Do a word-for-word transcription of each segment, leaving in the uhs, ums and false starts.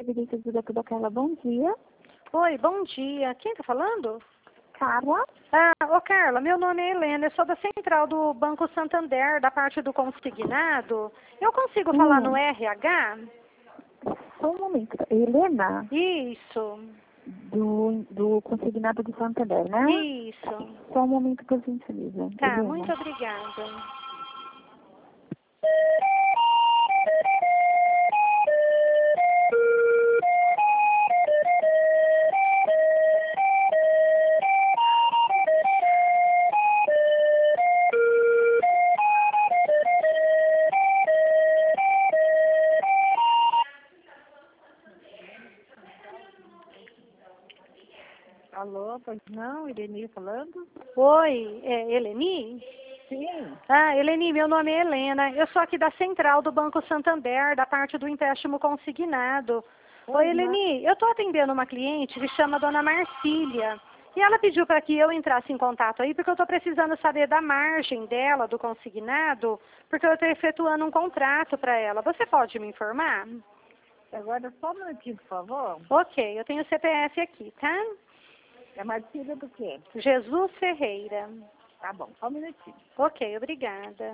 Previdência do doutor Carla, bom dia. Oi, bom dia. Quem tá falando? Carla? Ah, ô Carla, meu nome é Helena, eu sou da central do Banco Santander, da parte do consignado. Eu consigo falar Hum. no R H? Só um momento. Helena, Isso, do, do consignado de Santander, né? isso. Só um momento, por gentileza. Tá, Helena. muito obrigada. Alô, pois não, Irene falando? Oi, é Eleni? Sim. Ah, Eleni, meu nome é Helena. Eu sou aqui da central do Banco Santander, da parte do empréstimo consignado. Oi, Oi, Eleni, eu estou atendendo uma cliente que chama Dona Marcília. E ela pediu para que eu entrasse em contato aí, porque eu estou precisando saber da margem dela, do consignado, porque eu estou efetuando um contrato para ela. Você pode me informar? Agora só um minutinho, por favor. Ok, eu tenho o C P F aqui, tá? É Marcília do quê? Jesus Ferreira. Tá bom, só um minutinho. Ok, obrigada.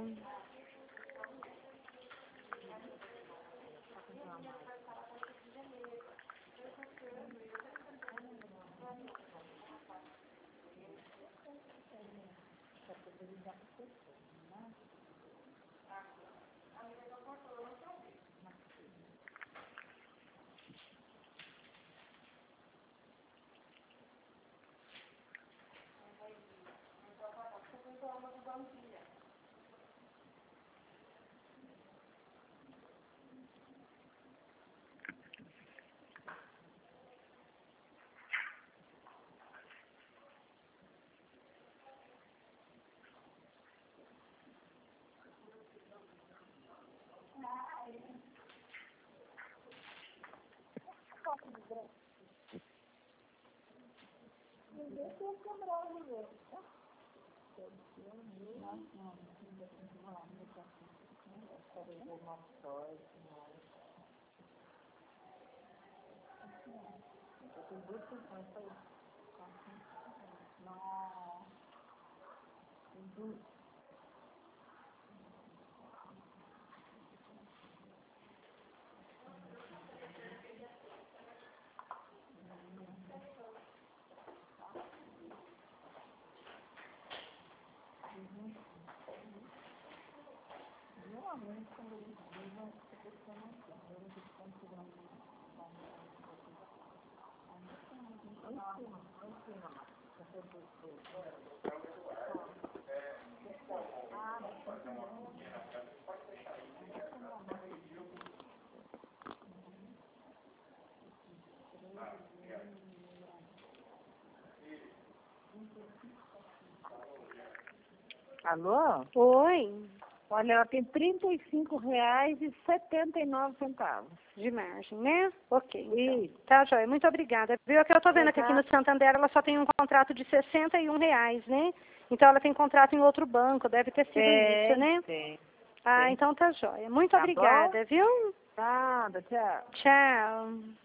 Alô? Oi, Olha, ela tem trinta e cinco reais e setenta e nove centavos. de margem, né? Ok, então. Isso. Tá, joia, muito obrigada. Viu? É que eu tô vendo que aqui Tá. no Santander ela só tem um contrato de sessenta e um reais, né? Então ela tem contrato em outro banco, deve ter sido Tem, isso, né? tem. Ah, Tem. então tá joia. Muito Tá bom? obrigada, viu? Nada, tchau. Tchau.